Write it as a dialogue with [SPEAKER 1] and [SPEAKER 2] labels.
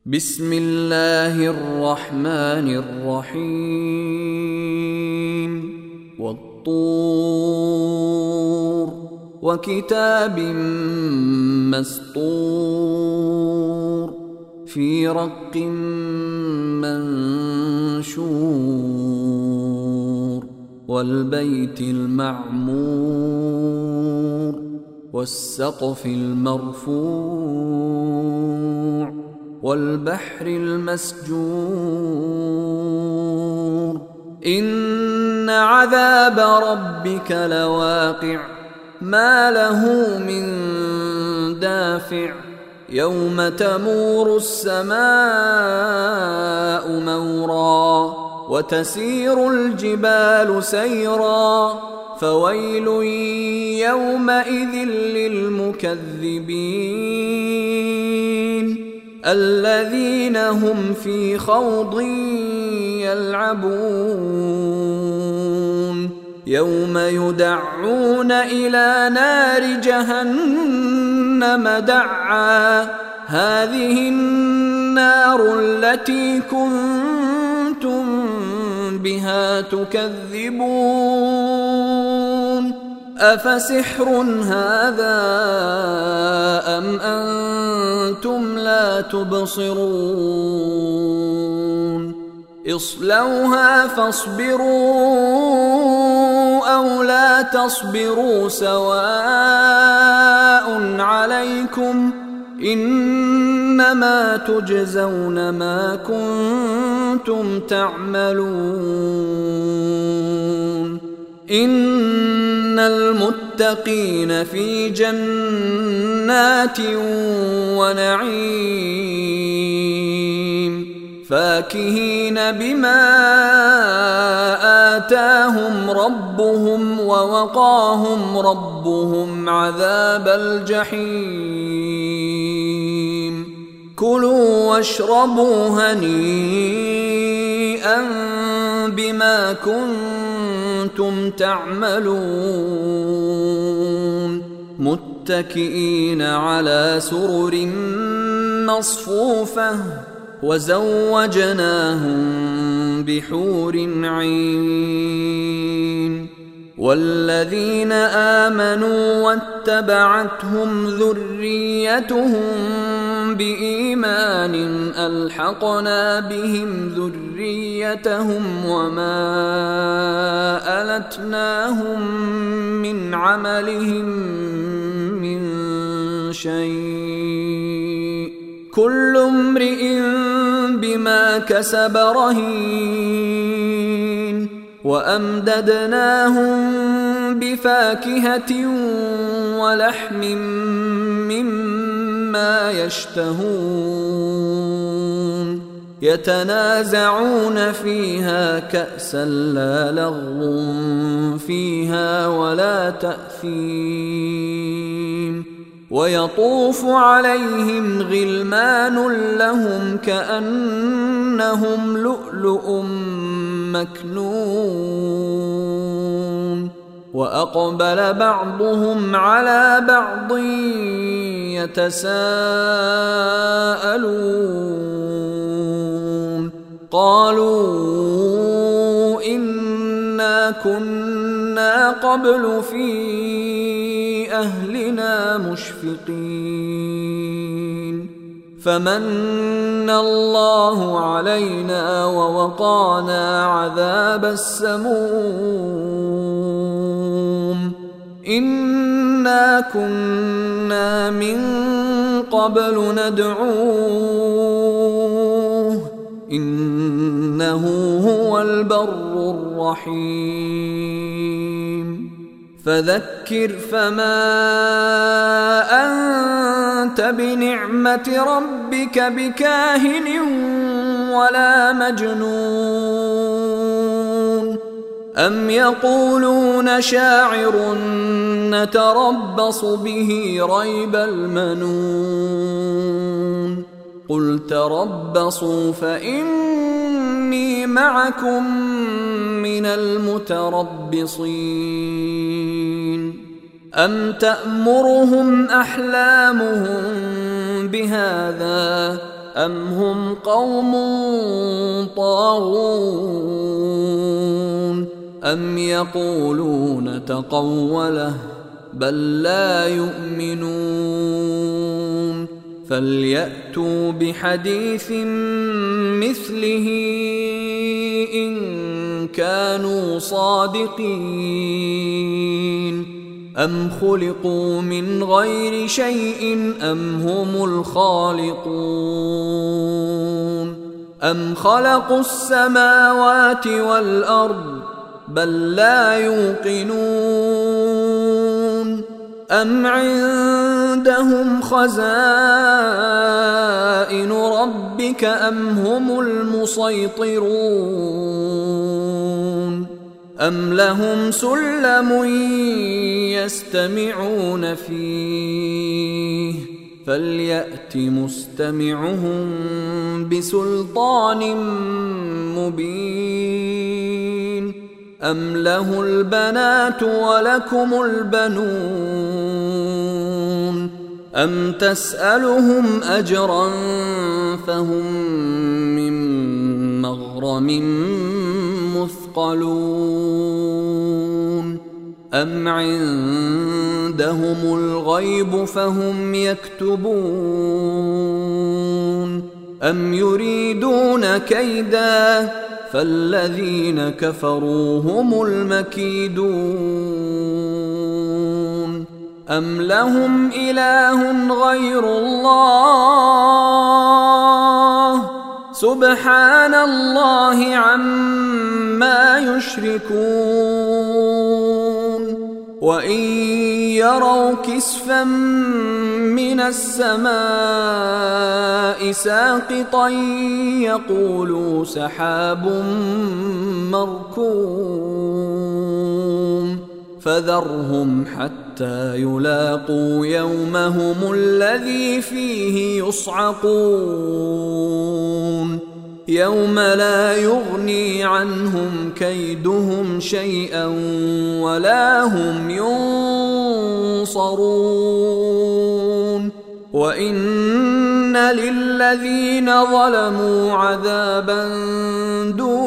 [SPEAKER 1] بسم الله الرحمن الرحيم والطور وكتاب مسطور في رق منشور والبيت المعمور والسقف المرفوع والبحر المسجور إن عذاب ربك لواقع ما له من دافع يوم تمور السماء مورا وتسير الجبال سيرا فويل يومئذ للمكذبين الذين هم في خوض يلعبون يوم يدعون إلى نار جهنم دعا هذه النار التي كنتم بها تكذبون أفسحر هذا أم أنتم لا تبصرون اصلوها فاصبروا أو لا تصبروا سواء عليكم إنما تجزون ما كنتم تعملون إن المتقين في جنات ونعيم فاكهين بما آتاهم ربهم ووقاهم ربهم عذاب الجحيم كلوا واشربوا هنيئا بما كنتم تعملون متكئين على سرر مصفوفة وزوجناهم بحور عين والذين آمنوا واتبعتهم ذريتهم بإيمان ألحقنا بهم ذريتهم وما ألتناهم من عملهم من شيء كل امرئ بما كسب رهين وأمددناهم بفاكهة ولحم مما يشتهون يتنازعون فيها كأسا لا لغو فيها ولا تأثيم ويطوف عليهم غلمان لهم كأنهم لؤلؤ مكنون وأقبل بعضهم على بعض يتساءلون قالوا إنا كنا قبل في أهلنا مشفقين فمن الله علينا ووقانا عذاب السموم إنا كنا من قبل ندعوه إنه هو البر الرحيم فذكر فما أنت بنعمة ربك بكاهن ولا مجنون أم يقولون شاعر نتربص به ريب المنون قل تربصوا فإني معكم من المتربصين أم تأمرهم أحلامهم بهذا أم هم قوم طاغون أم يقولون تقوله بل لا يؤمنون فليأتوا بحديث مثله إن كانوا صادقين أم خلقوا من غير شيء أم هم الخالقون أم خلقوا السماوات والأرض بل لا يوقنون أم عندهم خزائن ربك أم هم المسيطرون أم لهم سلم يستمعون فيه فليأت مستمعهم بسلطان مبين أم له البنات ولكم البنون أم تسألهم أجرا فهم من مغرم مثقلون أم عندهم الغيب فهم يكتبون أم يريدون كيدا فالذين كفروا هم المكيدون أم لهم إله غير الله سبحان الله عما يشركون وإن يروا كسفا من السماء ساقطا يقولوا سحاب مركوم فذرهم حتى يلاقوا يومهم الذي فيه يصعقون يوم لا يغني عنهم كيدهم شيئا ولا هم ينصرون وإن للذين ظلموا عذابا دون